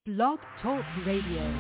Blog Talk Radio.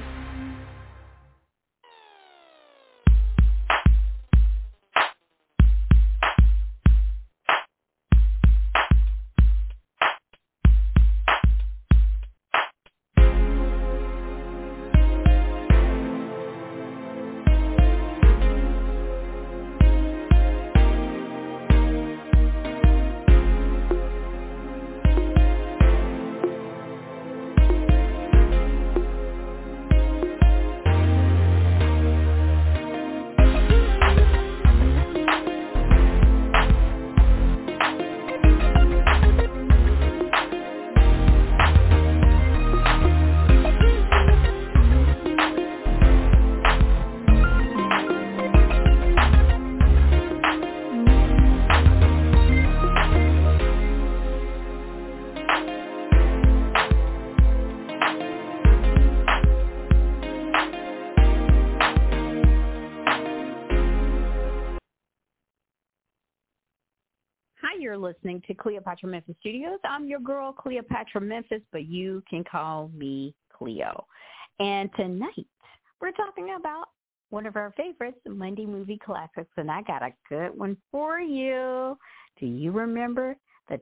You're listening to Cleopatra Memphis Studios. I'm your girl, Cleopatra Memphis, but you can call me Cleo. And tonight, we're talking about one of our favorites, Monday movie classics, and I got a good one for you. Do you remember the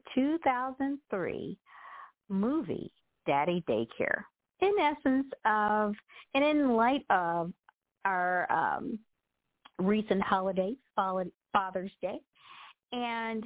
2003 movie Daddy Daycare? In essence of, and in light of our recent holiday, Father's Day, and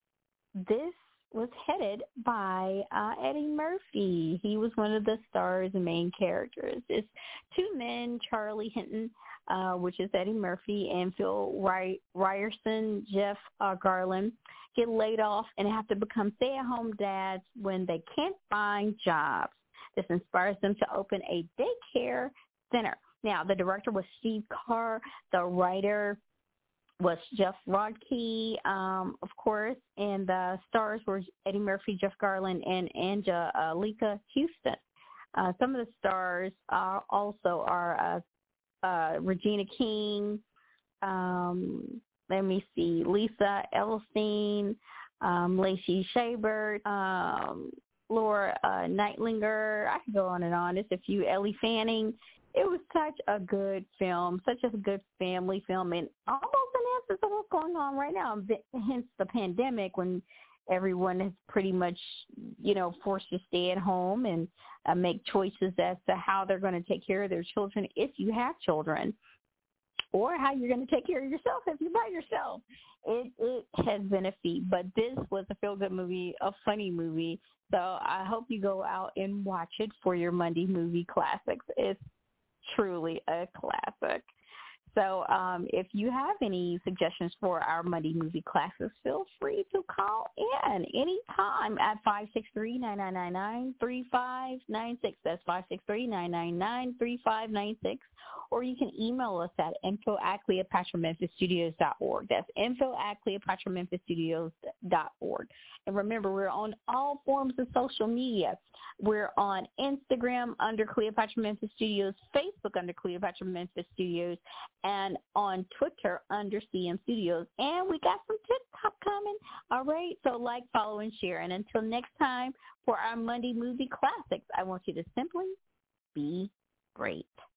this was headed by Eddie Murphy. He was one of the stars and main characters. It's two men, Charlie Hinton, which is Eddie Murphy, and Phil Ryerson, Jeff Garlin, get laid off and have to become stay-at-home dads when they can't find jobs. This inspires them to open a daycare center. Now, the director was Steve Carr. The writer was Jeff Rodkey, of course, and the stars were Eddie Murphy, Jeff Garlin, and Angelica Houston. Some of the stars also are Regina King, Lisa Edelstein, Lacey Chabert, Laura Neitlinger. I could go on and on. It's a few. Ellie Fanning. It was such a good film, such a good family film, and almost an answer to what's going on right now, hence the pandemic, when everyone is pretty much, forced to stay at home and make choices as to how they're going to take care of their children if you have children, or how you're going to take care of yourself if you're by yourself. It has been a feat, but this was a feel-good movie, a funny movie, so I hope you go out and watch it for your Monday movie classics. It's truly a classic. So if you have any suggestions for our Monday movie classics, feel free to call in anytime at 563-9999-3596. That's 563-999-3596. Or you can email us at info@CleopatraMemphisStudios.org. That's info@CleopatraMemphisStudios.org. And remember, we're on all forms of social media. We're on Instagram under Cleopatra Memphis Studios, Facebook under Cleopatra Memphis Studios, and on Twitter under CM Studios. And we got some TikTok coming. All right, so like, follow, and share. And until next time for our Monday movie classics, I want you to simply be great.